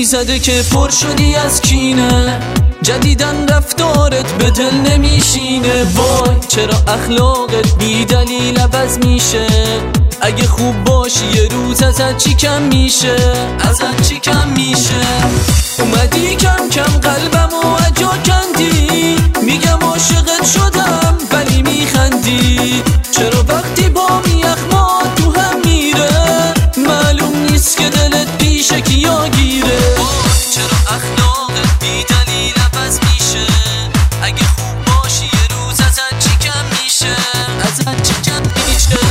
زده که پر شدی از کینه، جدیدن رفتارت به دل نمیشینه. وای چرا اخلاقت بی دلیل عوض میشه، اگه خوب باشی یه روز ازت چی کم میشه، ازت چی کم میشه. اومدی کم کم قلبمو اجا کندی، میگم عاشقت شدم ولی میخندی. چرا وقتی با میخما تو هم میره، معلوم نیست که دلت پیش کیا گیره. چرا اخلاقت بی دلیل عوض میشه، اگه خوب باشی یه روز ازت چی کم میشه، ازت چی کم میشه.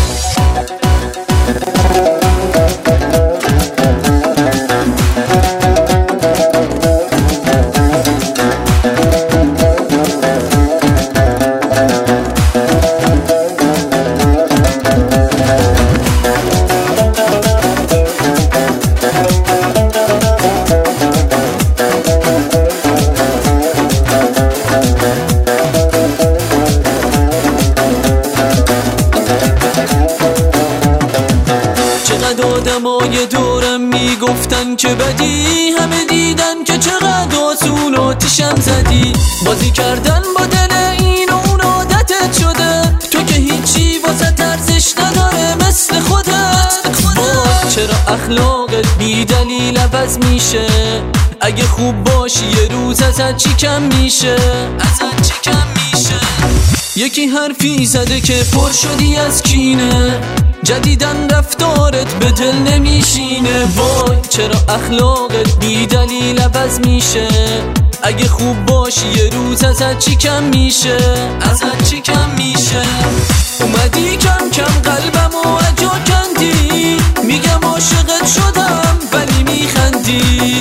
چقدر آدمای دورم میگفتن که بدی، همه دیدن که چقدر آسون آتیشم زدی. بازی کردن با دل این و اون عادتت شده، تو که هیچی واسه ارزش نداره مثل خودت. چرا اخلاقت بی دلیل عوض میشه، اگه خوب باشی یه روز ازت چی کم میشه، ازت چی کم میشه. یکی حرفی زده که پر شدی از کینه، جدیدن رفتارت به دل نمیشینه. وای چرا اخلاقت بی دلیل عوض میشه، اگه خوب باشی یه روز ازت چی کم میشه، ازت چی کم میشه. اومدی کم کم قلبمو اجا کندی، میگم عاشقت شدم ولی میخندی.